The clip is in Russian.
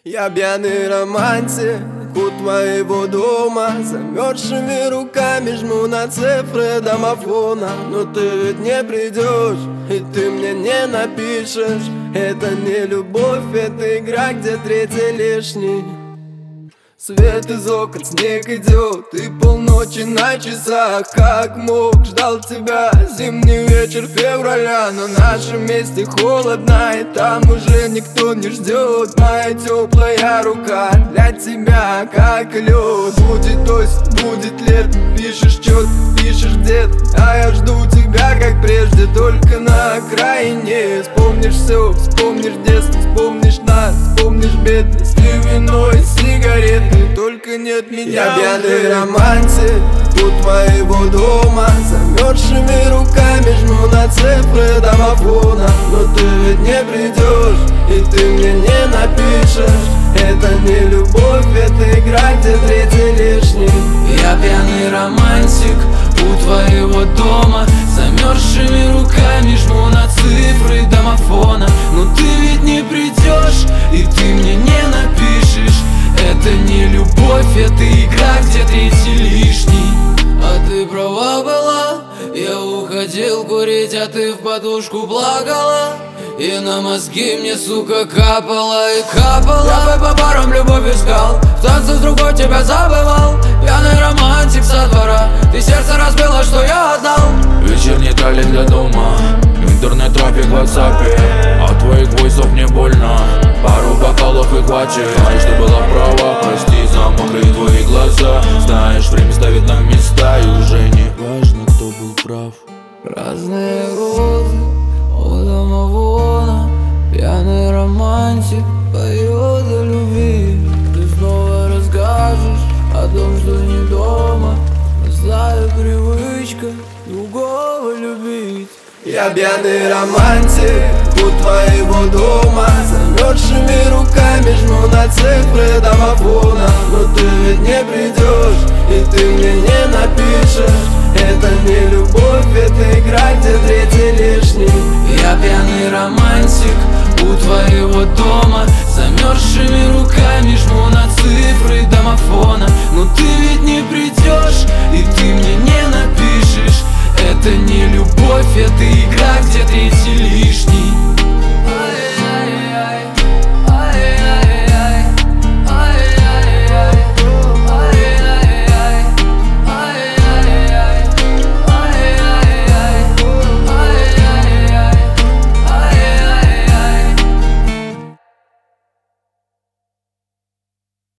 Я пьяный романтик у твоего дома, замерзшими руками жму на цифры домофона. Но ты ведь не придешь, и ты мне не напишешь. Это не любовь, это игра, где третий лишний. Свет из окон, снег идет, и полночи на часах. Как мог, ждал тебя зимний вечер февраля. На нашем месте холодно, и там уже никто не ждет. Моя теплая рука для тебя как лед. Будет дождь, будет лето, пишешь чет, пишешь где-то, а я жду тебя как прежде, только на окраине. Вспомнишь все, вспомнишь детство, вспомнишь нас, вспомнишь бедность и вино, и сигареты. Только нет меня. Я пьяный романтик у твоего дома, замерзшими руками жму на цифры домофона. Но ты ведь не придешь, и ты мне не напишешь. Это не любовь, это игра, где третий лишний. Я пьяный романтик у твоего дома, замерзшими руками жму на цифры домофона. Но ты ведь не придешь, и ты мне не напишешь. Это не любовь, это игра, где третий лишний. А ты права была, я уходил курить, а ты в подушку плакала. И на мозги мне, сука, капала и капала. Я бы по парам любовь искал, в танце с другой тебя забывал. Пьяный романтик со двора, ты сердце разбила, что я отдал. Вечерний троллей для дома, интернет-трафик в WhatsApp. От твоих войсов мне больно, пару бокалов и хватит. Знаешь, ты была права, прости за мокрые твои глаза. Знаешь, время ставит на места, и уже не важно, кто был прав. Разные розы у домовона, пьяный романтик поет о любви. Ты снова расскажешь о том, что не дома, злая привычка другого любить. Я пьяный романтик у твоего дома, замерзшими руками жму на цифры домофона. Но ты ведь не придешь, и ты мне не напишешь. Это не любовь, это игра, где третий лишний. Я пьяный романтик у твоего дома,